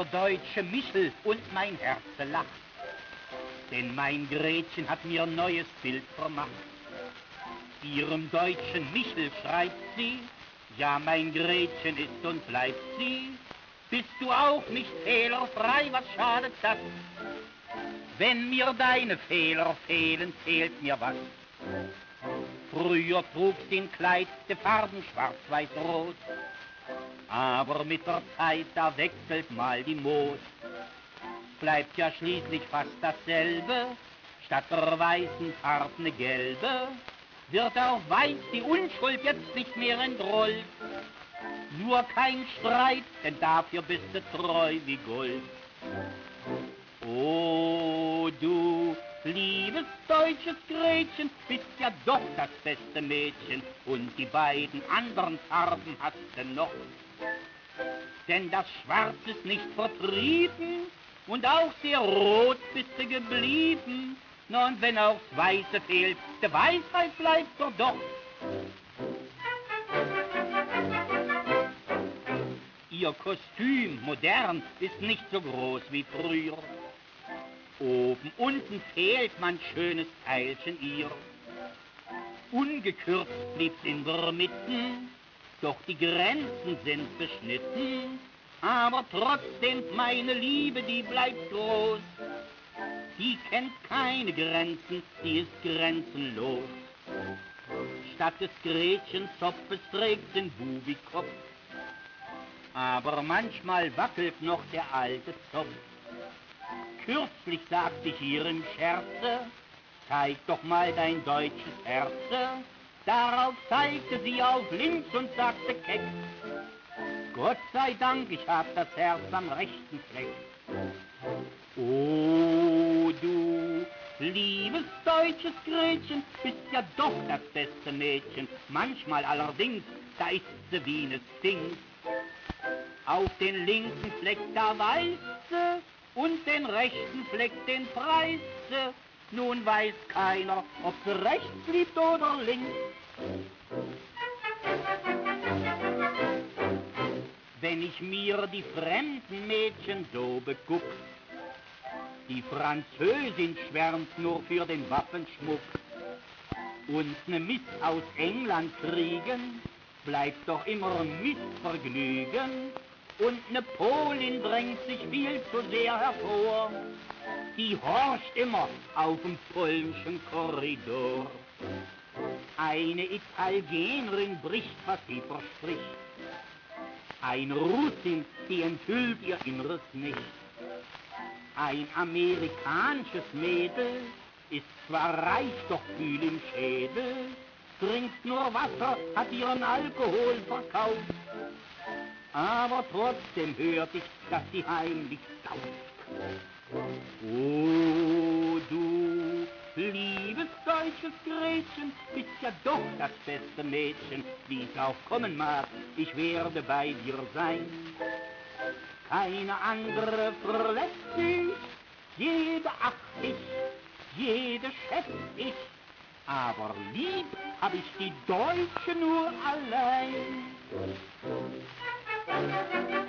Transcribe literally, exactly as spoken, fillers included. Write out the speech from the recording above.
der deutsche Michel und mein Herze lacht. Denn mein Gretchen hat mir neues Bild vermacht. Ihrem deutschen Michel schreibt sie, ja, mein Gretchen ist und bleibt sie. Bist du auch nicht fehlerfrei, was schadet das? Wenn mir deine Fehler fehlen, fehlt mir was. Früher trugst in Kleid de Farben schwarz, weiß, rot. Aber mit der Zeit, da wechselt mal die Mode. Bleibt ja schließlich fast dasselbe, statt der weißen Farbe ne gelbe. Wird auch weiß die Unschuld jetzt nicht mehr entrollt. Nur kein Streit, denn dafür bist du treu wie Gold. Oh, du liebes deutsches Gretchen, bist ja doch das beste Mädchen, und die beiden anderen Farben hast du noch. Denn das Schwarz ist nicht vertrieben, und auch sehr rot bist du geblieben. Na, und wenn auch das Weiße fehlt, der Weisheit bleibt doch doch. Ihr Kostüm, modern, ist nicht so groß wie früher. Oben, unten fehlt man schönes Teilchen ihr. Ungekürzt blieb's in der Mitte, doch die Grenzen sind beschnitten. Aber trotzdem, meine Liebe, die bleibt groß. Die kennt keine Grenzen, die ist grenzenlos. Statt des Gretchenzopfes trägt den Bubikopf. Aber manchmal wackelt noch der alte Zopf. Kürzlich sagte ich ihr im Scherze, zeig doch mal dein deutsches Herze. Darauf zeigte sie auf links und sagte keck, Gott sei Dank, ich hab das Herz am rechten Fleck. Oh, du liebes deutsches Gretchen, bist ja doch das beste Mädchen. Manchmal allerdings, da ist sie wie ne Sphinx. Auf den linken Fleck, da weiß sie, und den rechten Fleck, den preist sie. Nun weiß keiner, ob sie rechts liebt oder links. Wenn ich mir die fremden Mädchen so beguck, die Französin schwärmt nur für den Waffenschmuck, und ne Miss aus England kriegen, bleibt doch immer Missvergnügen, und ne Polin drängt sich viel zu sehr hervor, die horcht immer auf dem polnischen Korridor. Eine Italienerin bricht, was sie verspricht, ein Russin, die enthüllt ihr Inneres nicht. Ein amerikanisches Mädel ist zwar reich, doch kühl im Schädel, trinkt nur Wasser, hat ihren Alkohol verkauft, aber trotzdem hört ich, dass sie heimlich sauft. Oh, du liebes deutsches Gretchen, bist ja doch das beste Mädchen, wie's auch kommen mag, ich werde bei dir sein. Keine andere verlässt dich, jede acht ich, jede schätz ich, aber lieb hab ich die Deutsche nur allein.